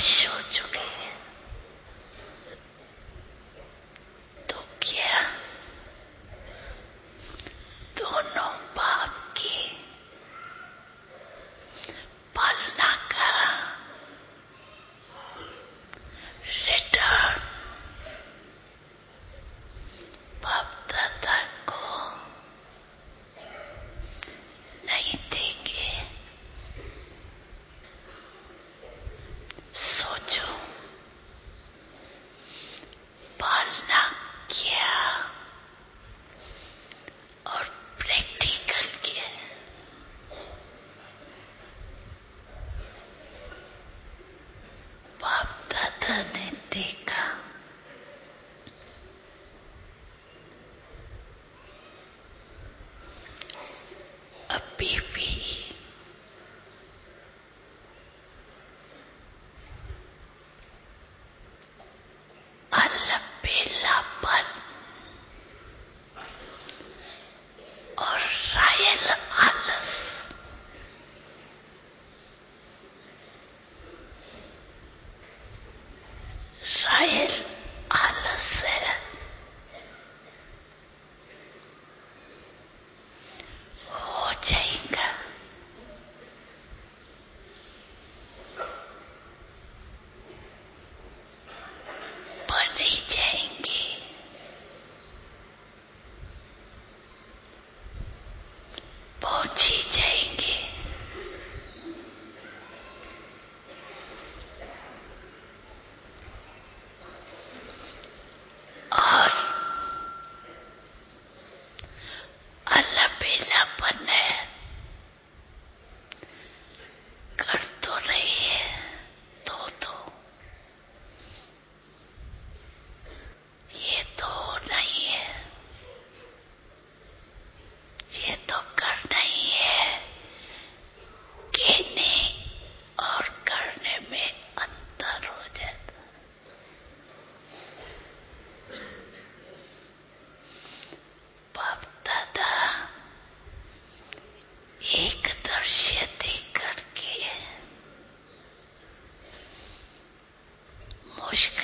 नाश हो चुकी है। तो क्या दोनों बाप की पालना का रिटर्न बाप दादा को नहीं देंगे? सोचो, पालना क्या और प्रैक्टिकल क्या? बाप दादा ने देखा अभी भी अलबेलापन और रायल आलस है, हो जाएगा। बने जाएंगे, पहुंच ही जाएंगे। और अलबेलापन है, कर तो रही है तो ये तो नहीं है, ये तो करना ही है। कहने और करने में अंतर हो जाता। बाप दादा एक दृश्य देख करके मुझ